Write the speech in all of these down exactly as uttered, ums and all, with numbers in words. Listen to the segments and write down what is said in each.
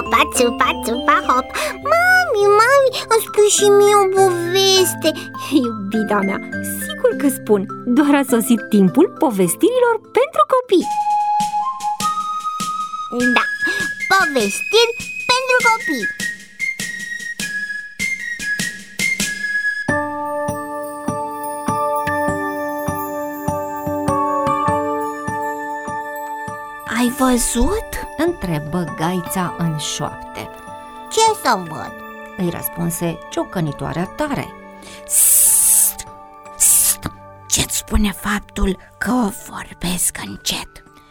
țupa, țupa, țupa, hop. Mami, mami, îmi spui și mie o poveste. Iubita mea, sigur că spun. Doar a sosit timpul povestirilor pentru copii. Da, povestiri pentru copii. Ai văzut? Întrebă Gaița în șoapte. Ce să văd? Îi răspunse ciocănitoarea tare. Sst, sst, ce-ți spune faptul că vorbesc încet?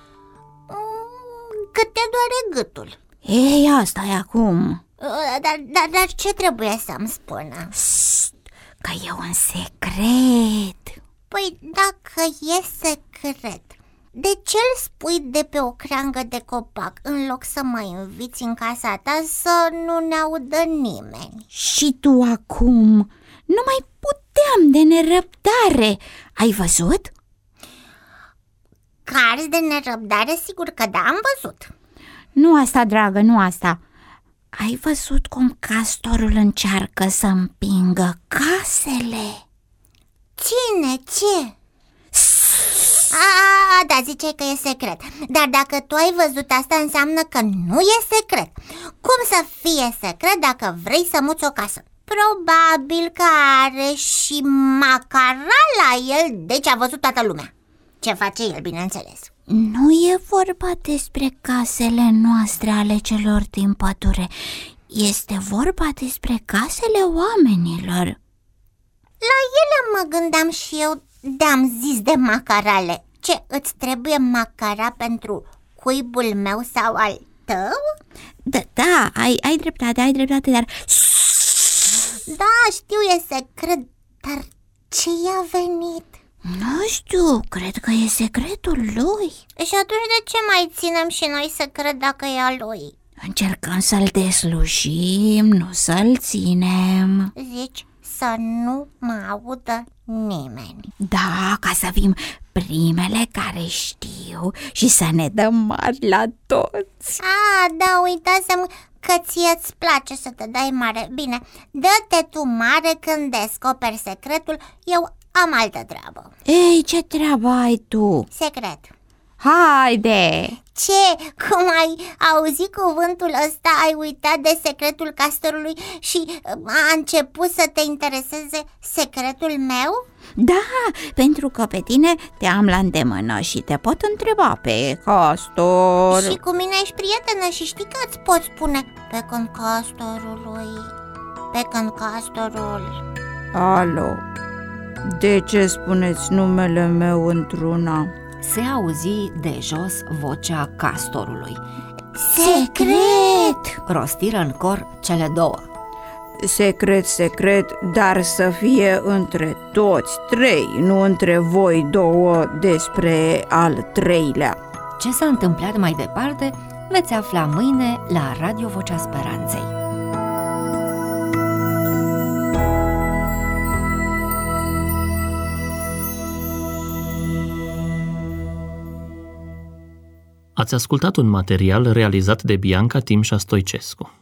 Că te doare gâtul. Ei, asta e acum. Dar, dar, dar ce trebuie să-mi spună? Sst, că e un secret. Păi dacă e secret, de ce îl spui de pe o creangă de copac în loc să mă inviți în casa ta să nu ne audă nimeni? Și tu acum nu mai puteam de nerăbdare. Ai văzut? Cars de nerăbdare, sigur că da, am văzut. Nu asta, dragă, nu asta. Ai văzut cum castorul încearcă să împingă casele? Cine? Ce? A, da, ziceai că e secret. Dar dacă tu ai văzut asta, înseamnă că nu e secret. Cum să fie secret dacă vrei să muți o casă? Probabil că are și macara la el, deci a văzut toată lumea. Ce face el, bineînțeles. Nu e vorba despre casele noastre ale celor din pădure. Este vorba despre casele oamenilor. La ele mă gândeam și eu, de-am zis de macarale. Ce, îți trebuie macara pentru cuibul meu sau al tău? Da, da, ai, ai dreptate, ai dreptate, dar... Da, știu, e secret, dar ce i-a venit? Nu știu, cred că e secretul lui. Și atunci de ce mai ținem și noi secret dacă e al lui? Încercăm să-l deslujim, nu să-l ținem. Zici să nu mă audă nimeni. Da, ca să fim primele care știu și să ne dăm mari la toți. Ah, da, uitasem că ție-ți place să te dai mare. Bine, dă-te tu mare când descoperi secretul, eu am altă treabă. Ei, ce treabă ai tu? Secret. Haide! Ce? Cum ai auzit cuvântul ăsta, ai uitat de secretul castorului și a început să te intereseze secretul meu? Da, pentru că pe tine te am la îndemână și te pot întreba pe castor. Și cu mine ești prietenă și știi că îți pot spune pe când castorului, pe când castorul. Alo, de ce spuneți numele meu într-una? Se auzi de jos vocea castorului. Secret! Rostiră în cor cele două. Secret, secret, dar să fie între toți trei, nu între voi două despre al treilea. Ce s-a întâmplat mai departe veți afla mâine la Radio Vocea Speranței. Ați ascultat un material realizat de Bianca Timșa Stoicescu.